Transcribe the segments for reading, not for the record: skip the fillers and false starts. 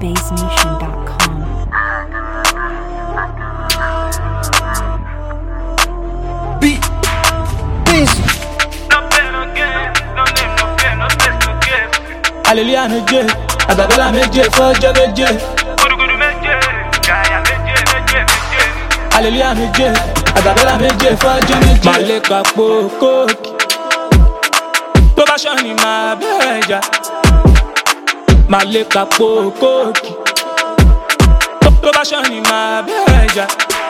BassNation.com. Hallelujah méje, àgbàbẹ́là méje fọ́jọ́ méje. Gudugudu méje, gàyà méje, méje, méje. Hallelujah méje, àgbàbẹ́là méje fọ́jọ́ méje. Màlẹ́kà po kóòkì, tó bá ṣọ́ni máa bẹ̀rẹ̀ jà. Màlẹ́kà po kóòkì, tó bá ṣọ́ni máa bẹ̀rẹ̀ jà.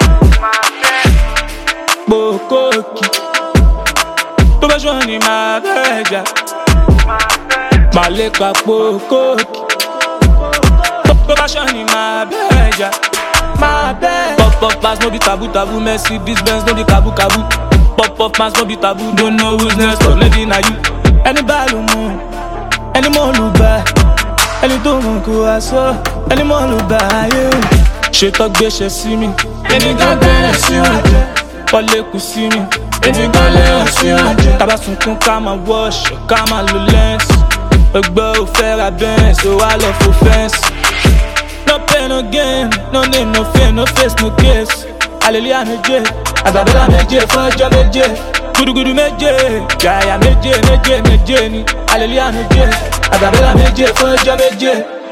Po kóòkì, tó bá ṣọ́ni máa bẹ̀rẹ̀ jà. Màlẹ́kà po kóòkì, tó bá ṣọ́ni máa bẹ̀rẹ̀ jà. Pop pass no be taboo taboo, Mercedes Benz no be kabu kabu. Pop pass no be taboo, don't know who's next, but maybe na you. Ẹni bá ló mú, ẹni mọ̀ ló bá, ẹni tó mọ̀ kó wá sọ, ẹni mọ̀ ló bá ayé o. Ṣètò gbéṣẹ́ sí mi, ẹni kan gbẹ̀rẹ̀ sí ọjọ́. Wọlé kù sí mi, ẹni kan lẹ́yìn sí ọjọ́. Tábà sunkún ká máa wọ́ọ̀ṣọ̀, ká máa lo lẹ́ǹsì. Ẹgbẹ́ ò fẹ́ ra bẹ́ǹsì, ó wá lọ fò fẹ́ǹsì. No pain, no gain, no name, no fame, no face, no case. Hallelujah méje, àgbàbẹ́là méje fọ́jọ́ méje. Gudugudu méje, gàyà méje, méje, méje ni. Hallelujah méje, àgbàbẹ́là méje fọ́jọ́ méje.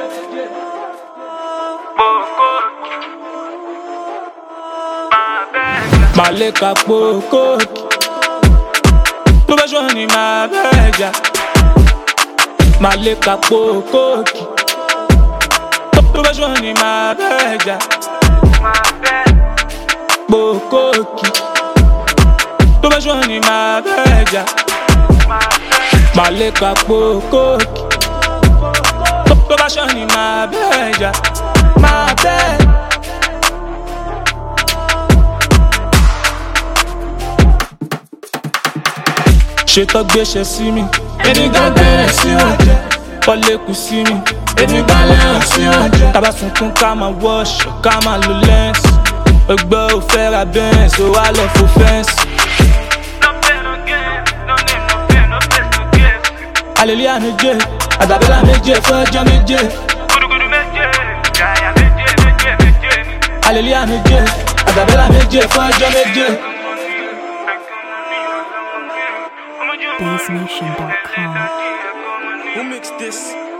Màlẹ́kà po kóòkì, tó bá ṣọ́ni máa bẹ̀rẹ̀ jà. Màlẹ́kà po kóòkì, tó bá ṣọ́ni máa bẹ̀rẹ̀ jà. Po kóòkì, tó bá ṣọ́ni máa bẹ̀rẹ̀ jà. Màlẹ́kà po kóòkì, tó bá ṣọ́ni máa bẹ̀rẹ̀ jà. Máa bẹ̀rẹ̀. Ṣètò gbéṣẹ́ sí mi, ẹni kan gbẹ̀rẹ̀ sí ọjọ́. Wọlé kù sí mi, ẹni kan lẹ́yìn sí ọjọ́. Tábà sunkún ká máa wọ́ọ̀ṣọ̀, ká máa lo lẹ́ǹsì. Ẹgbẹ́ ò fẹ́ ra bẹ́ǹsì, ó wá lọ fò fẹ́ǹsì. No pain, no gain, no name, no fame, no face, no case. Hallelujah méje, àgbàbẹ́là méje fọ́jọ́ méje. Gudugudu méje, gàyà méje, méje, méje ni. Hallelujah méje, àgbàbẹ́là méje fọ́jọ́ méje. BassNation.com. Who mixed this?